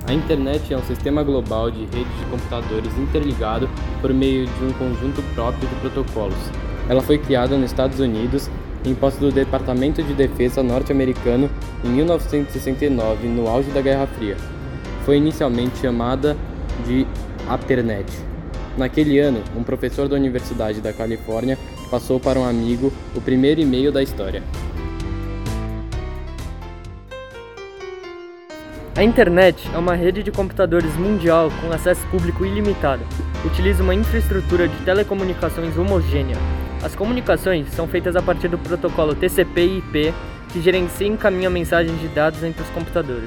A internet é um sistema global de redes de computadores interligado por meio de um conjunto próprio de protocolos. Ela foi criada nos Estados Unidos, em posse do Departamento de Defesa norte-americano em 1969, no auge da Guerra Fria. Foi inicialmente chamada de Apernet. Naquele ano, um professor da Universidade da Califórnia passou para um amigo o primeiro e-mail da história. A internet é uma rede de computadores mundial com acesso público ilimitado. Utiliza uma infraestrutura de telecomunicações homogênea. As comunicações são feitas a partir do protocolo TCP e IP, que gerencia e encaminha mensagens de dados entre os computadores.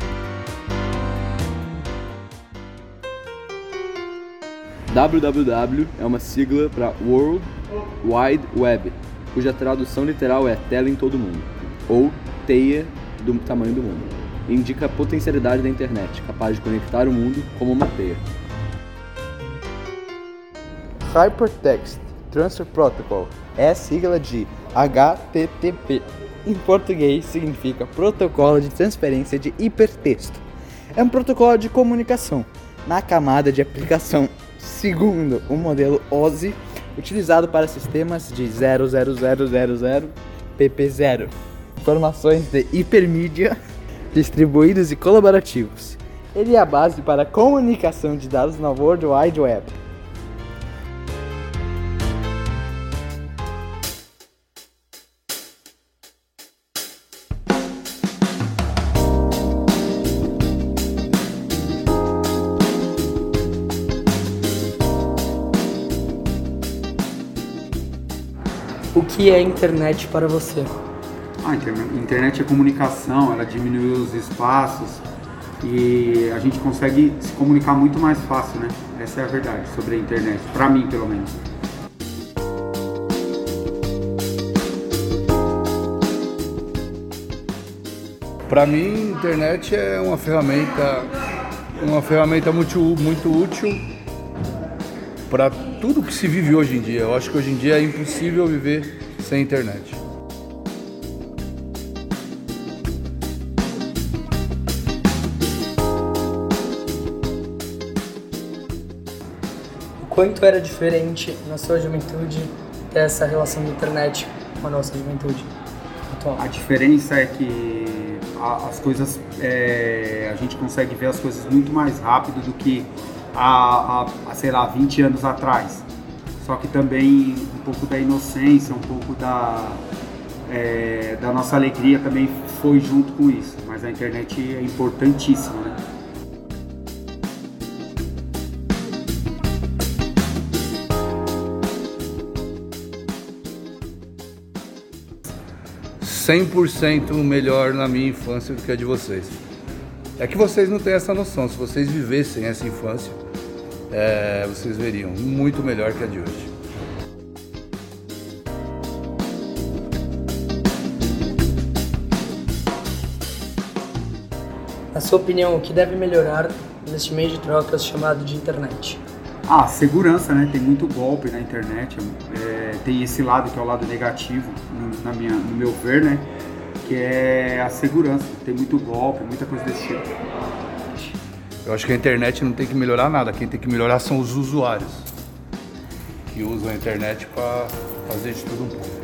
www é uma sigla para World Wide Web, cuja tradução literal é tela em todo mundo, ou teia do tamanho do mundo. Indica a potencialidade da internet, capaz de conectar o mundo como uma teia. Hypertext Transfer Protocol é a sigla de HTTP. Em português significa Protocolo de Transferência de Hipertexto. É um protocolo de comunicação na camada de aplicação, segundo o modelo OSI, utilizado para sistemas de 00000 PP0. Informações de hipermídia distribuídos e colaborativos. Ele é a base para a comunicação de dados na World Wide Web. O que é a internet para você? A internet é comunicação, ela diminui os espaços e a gente consegue se comunicar muito mais fácil, né? Essa é a verdade sobre a internet, pra mim pelo menos. Para mim, a internet é uma ferramenta muito útil para tudo que se vive hoje em dia. Eu acho que hoje em dia é impossível viver sem internet. O quanto era diferente na sua juventude essa relação da internet com a nossa juventude atual? A diferença é que as coisas, a gente consegue ver as coisas muito mais rápido do que sei lá, 20 anos atrás. Só que também um pouco da inocência, um pouco da nossa alegria também foi junto com isso. Mas a internet é importantíssima, né? 100% melhor na minha infância do que a de vocês. É que vocês não têm essa noção. Se vocês vivessem essa infância, vocês veriam muito melhor que a de hoje. Na sua opinião, o que deve melhorar neste meio de trocas chamado de internet? Segurança, né? Tem muito golpe na internet, tem esse lado que é o lado negativo, no meu ver, né? Que é a segurança, tem muito golpe, muita coisa desse tipo. Eu acho que a internet não tem que melhorar nada, quem tem que melhorar são os usuários, que usam a internet para fazer de tudo um pouco.